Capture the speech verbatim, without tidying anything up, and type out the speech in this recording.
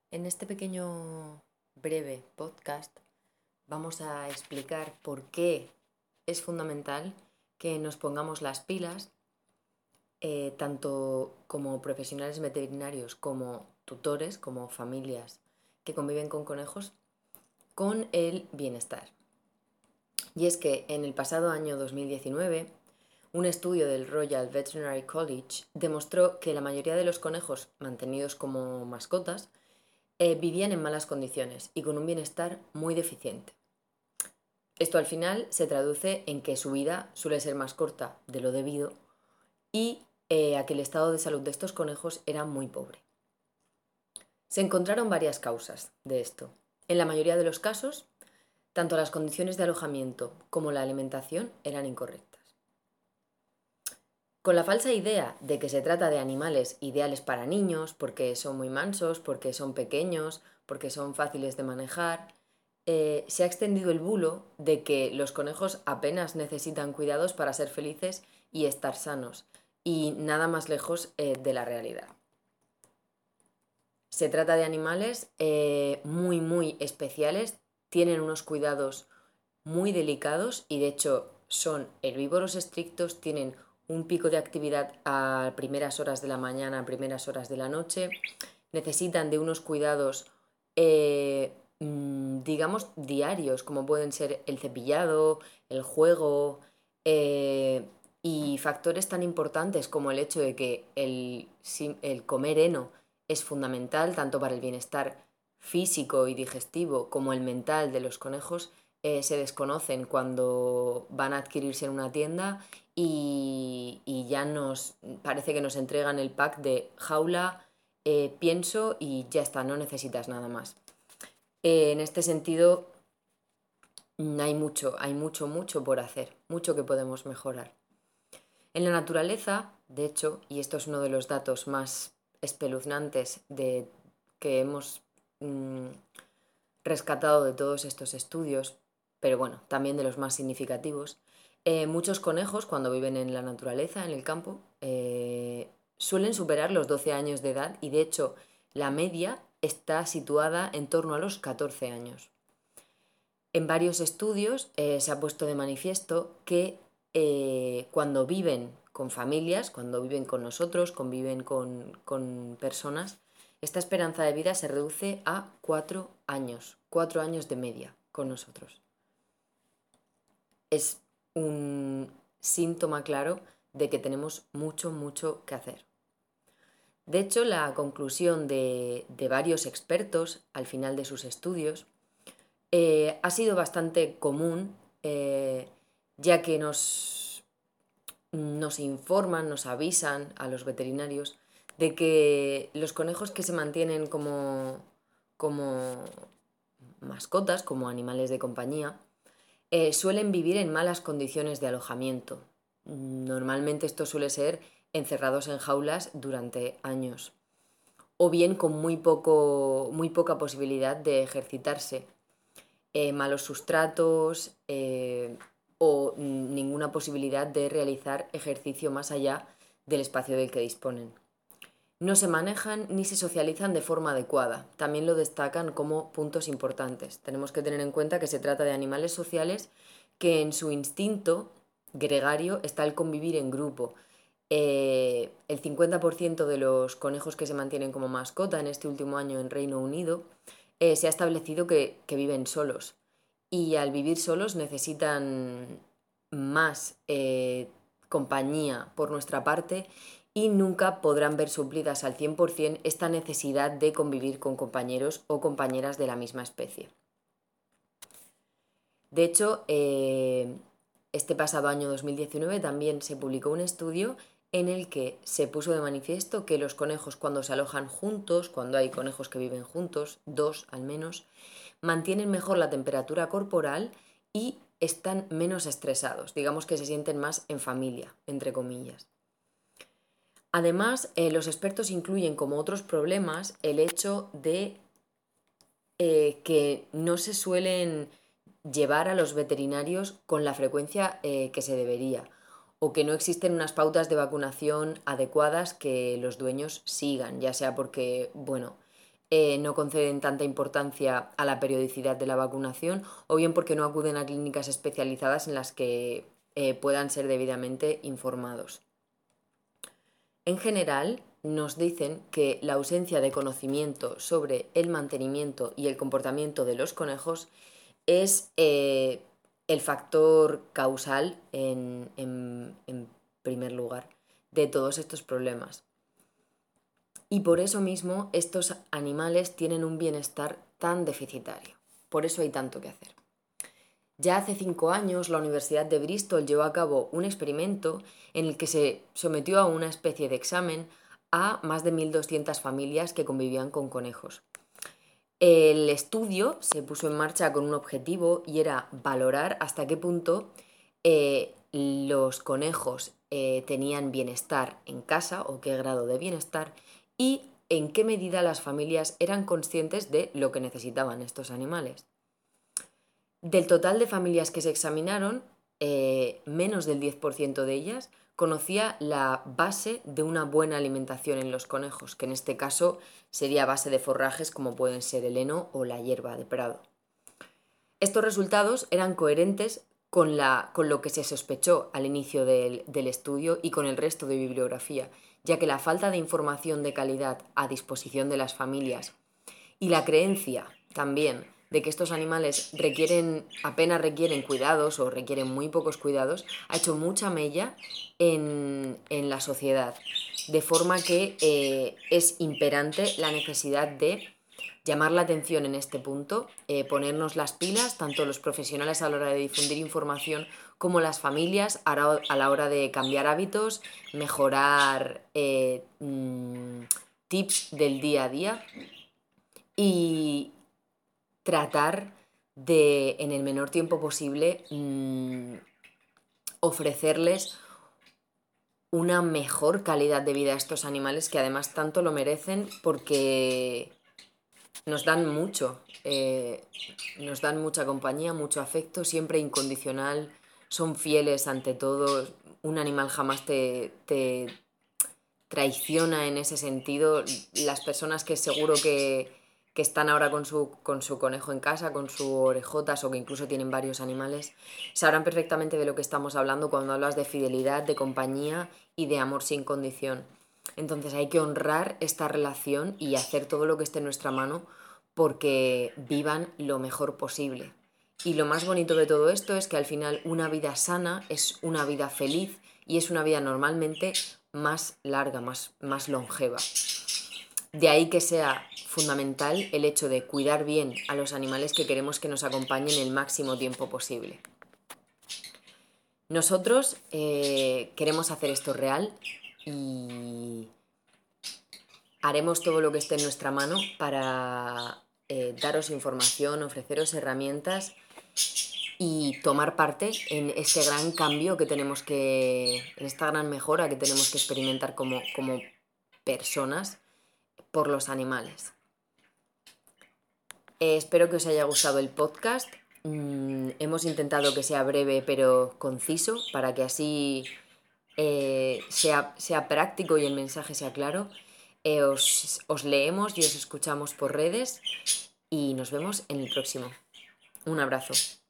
En este pequeño breve podcast vamos a explicar por qué es fundamental que nos pongamos las pilas, eh, tanto como profesionales veterinarios, como tutores, como familias que conviven con conejos, con el bienestar. Y es que en el pasado año dos mil diecinueve, un estudio del Royal Veterinary College demostró que la mayoría de los conejos mantenidos como mascotas eh, vivían en malas condiciones y con un bienestar muy deficiente. Esto al final se traduce en que su vida suele ser más corta de lo debido y eh, a que el estado de salud de estos conejos era muy pobre. Se encontraron varias causas de esto. En la mayoría de los casos, tanto las condiciones de alojamiento como la alimentación eran incorrectas. Con la falsa idea de que se trata de animales ideales para niños, porque son muy mansos, porque son pequeños, porque son fáciles de manejar, eh, se ha extendido el bulo de que los conejos apenas necesitan cuidados para ser felices y estar sanos, y nada más lejos eh, de la realidad. Se trata de animales eh, muy, muy especiales, tienen unos cuidados muy delicados y de hecho son herbívoros estrictos, tienen un pico de actividad a primeras horas de la mañana, a primeras horas de la noche, necesitan de unos cuidados, eh, digamos, diarios, como pueden ser el cepillado, el juego, eh, y factores tan importantes como el hecho de que el, el comer heno es fundamental tanto para el bienestar físico y digestivo como el mental de los conejos, eh, se desconocen cuando van a adquirirse en una tienda y, y ya nos parece que nos entregan el pack de jaula, eh, pienso y ya está, no necesitas nada más. Eh, en este sentido, hay mucho, hay mucho, mucho por hacer, mucho que podemos mejorar. En la naturaleza, de hecho, y esto es uno de los datos más espeluznantes de, que hemos mmm, rescatado de todos estos estudios, pero bueno, también de los más significativos, eh, muchos conejos cuando viven en la naturaleza, en el campo, eh, suelen superar los doce años de edad y de hecho la media está situada en torno a los catorce años. En varios estudios eh, se ha puesto de manifiesto que eh, cuando viven con familias, cuando viven con nosotros, conviven con, con personas, esta esperanza de vida se reduce a cuatro años, cuatro años de media con nosotros. Es un síntoma claro de que tenemos mucho, mucho que hacer. De hecho, la conclusión de, de varios expertos al final de sus estudios eh, ha sido bastante común, eh, ya que nos, nos informan, nos avisan a los veterinarios de que los conejos que se mantienen como, como mascotas, como animales de compañía, eh, suelen vivir en malas condiciones de alojamiento. Normalmente esto suele ser encerrados en jaulas durante años, o bien con muy, poco, muy poca posibilidad de ejercitarse, eh, malos sustratos eh, o ninguna posibilidad de realizar ejercicio más allá del espacio del que disponen. No se manejan ni se socializan de forma adecuada. También lo destacan como puntos importantes. Tenemos que tener en cuenta que se trata de animales sociales que en su instinto gregario está el convivir en grupo. Eh, el cincuenta por ciento de los conejos que se mantienen como mascota en este último año en Reino Unido eh, se ha establecido que, que viven solos. Y al vivir solos necesitan más eh, compañía por nuestra parte y nunca podrán ver suplidas al cien por ciento esta necesidad de convivir con compañeros o compañeras de la misma especie. De hecho, eh, este pasado año dos mil diecinueve también se publicó un estudio en el que se puso de manifiesto que los conejos cuando se alojan juntos, cuando hay conejos que viven juntos, dos al menos, mantienen mejor la temperatura corporal y están menos estresados, digamos que se sienten más en familia, entre comillas. Además, eh, los expertos incluyen como otros problemas el hecho de eh, que no se suelen llevar a los veterinarios con la frecuencia eh, que se debería, o que no existen unas pautas de vacunación adecuadas que los dueños sigan, ya sea porque, bueno, eh, no conceden tanta importancia a la periodicidad de la vacunación, o bien porque no acuden a clínicas especializadas en las que eh, puedan ser debidamente informados. En general, nos dicen que la ausencia de conocimiento sobre el mantenimiento y el comportamiento de los conejos es eh, el factor causal en, en, en primer lugar de todos estos problemas. Y por eso mismo estos animales tienen un bienestar tan deficitario. Por eso hay tanto que hacer. Ya hace cinco años la Universidad de Bristol llevó a cabo un experimento en el que se sometió a una especie de examen a más de mil doscientas familias que convivían con conejos. El estudio se puso en marcha con un objetivo y era valorar hasta qué punto eh, los conejos eh, tenían bienestar en casa o qué grado de bienestar y en qué medida las familias eran conscientes de lo que necesitaban estos animales. Del total de familias que se examinaron, eh, menos del diez por ciento de ellas conocía la base de una buena alimentación en los conejos, que en este caso sería base de forrajes como pueden ser el heno o la hierba de prado. Estos resultados eran coherentes con, la, con lo que se sospechó al inicio del, del estudio y con el resto de bibliografía, ya que la falta de información de calidad a disposición de las familias y la creencia también de que estos animales requieren, apenas requieren cuidados o requieren muy pocos cuidados, ha hecho mucha mella en, en la sociedad, de forma que eh, es imperante la necesidad de llamar la atención en este punto, eh, ponernos las pilas, tanto los profesionales a la hora de difundir información como las familias a la hora de cambiar hábitos, mejorar eh, mmm, tips del día a día y tratar de, en el menor tiempo posible, mmm, ofrecerles una mejor calidad de vida a estos animales que además tanto lo merecen porque nos dan mucho, eh, nos dan mucha compañía, mucho afecto, siempre incondicional, son fieles ante todo, un animal jamás te, te traiciona en ese sentido. Las personas que seguro que, que están ahora con su, con su conejo en casa, con sus orejotas o que incluso tienen varios animales, sabrán perfectamente de lo que estamos hablando cuando hablas de fidelidad, de compañía y de amor sin condición. Entonces hay que honrar esta relación y hacer todo lo que esté en nuestra mano porque vivan lo mejor posible. Y lo más bonito de todo esto es que al final una vida sana es una vida feliz y es una vida normalmente más larga, más, más longeva. De ahí que sea fundamental el hecho de cuidar bien a los animales que queremos que nos acompañen el máximo tiempo posible. Nosotros eh, queremos hacer esto real y haremos todo lo que esté en nuestra mano para eh, daros información, ofreceros herramientas y tomar parte en este gran cambio que tenemos que, en esta gran mejora que tenemos que experimentar como, como personas por los animales. Eh, espero que os haya gustado el podcast. Mm, hemos intentado que sea breve pero conciso para que así eh, sea, sea práctico y el mensaje sea claro. Eh, os, os leemos y os escuchamos por redes y nos vemos en el próximo. Un abrazo.